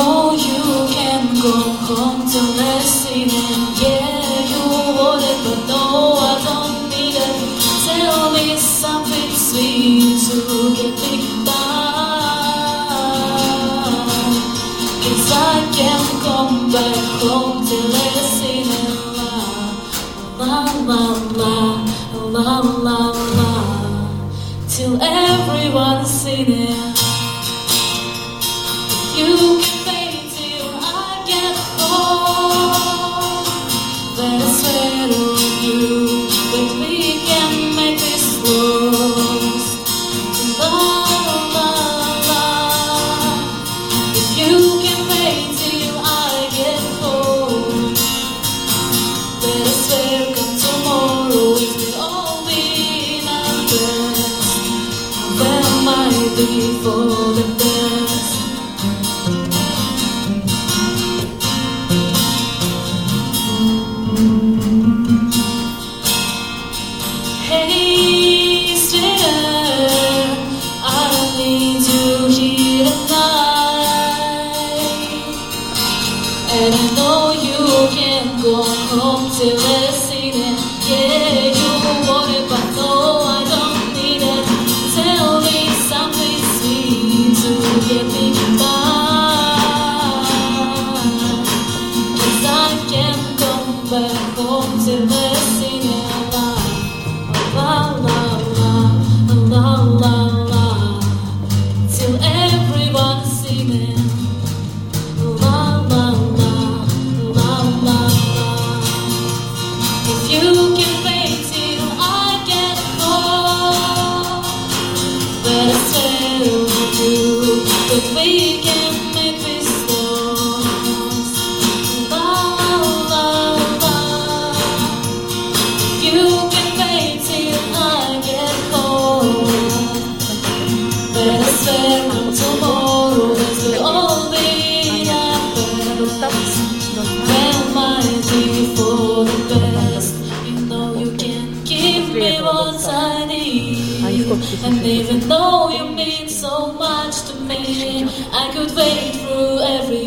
know you can go home till next evening. Yeah, you want it, but no, I don't need it. Tell me something sweet to get me by. 'Cause I can't come back home till next evening. La la la la la la, till everyone's seen it. You can wait till I get home. Then I swear to you that we can make this close. La la la. If you can wait till I get home, then I swear come tomorrow it will all be our best. That might be for the best. Hey, stay, I need you here tonight. And I know you can't go home till it's evening. Yeah, you want it, but no, I don't need it. Tell me something sweet to get me by. 'Cause I can't come back home till it's evening. La la la la la la, till everyone's singing. La la la la la la. If you can wait till I get home, then I swear to you that we can make this last. La la la. If you can wait till I get home, then I swear come tomorrow it will all be our best. That might be for the best. You know you can give me what I need, and even though you mean so much to me, I could wait through every